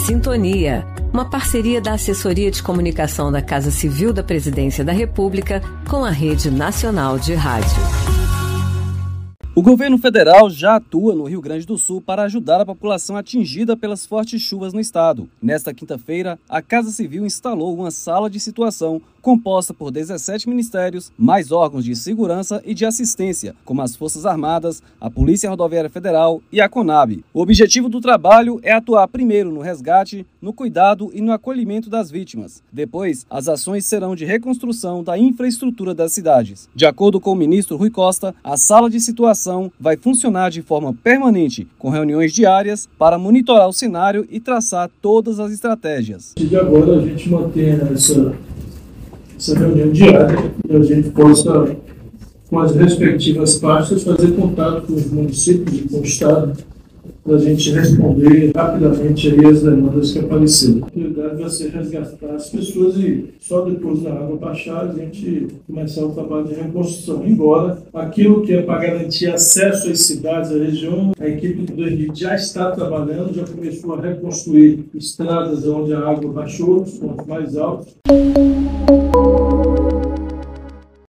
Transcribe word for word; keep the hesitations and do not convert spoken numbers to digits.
Sintonia, uma parceria da Assessoria de Comunicação da Casa Civil da Presidência da República com a Rede Nacional de Rádio. O governo federal já atua no Rio Grande do Sul para ajudar a população atingida pelas fortes chuvas no estado. Nesta quinta-feira, a Casa Civil instalou uma sala de situação composta por dezessete ministérios, mais órgãos de segurança e de assistência, como as Forças Armadas, a Polícia Rodoviária Federal e a CONAB. O objetivo do trabalho é atuar primeiro no resgate, no cuidado e no acolhimento das vítimas. Depois, as ações serão de reconstrução da infraestrutura das cidades. De acordo com o ministro Rui Costa, a sala de situação vai funcionar de forma permanente, com reuniões diárias para monitorar o cenário e traçar todas as estratégias. De agora a gente mantém essa, essa reunião diária e a gente possa, com as respectivas pastas, fazer contato com os municípios e com o Estado para a gente responder rapidamente aí as demandas que apareceram. A prioridade vai ser resgatar as pessoas e só depois da água baixar a gente começar o trabalho de reconstrução. Embora aquilo que é para garantir acesso às cidades, à região, a equipe do DENIT já está trabalhando, já começou a reconstruir estradas onde a água baixou, os pontos mais altos.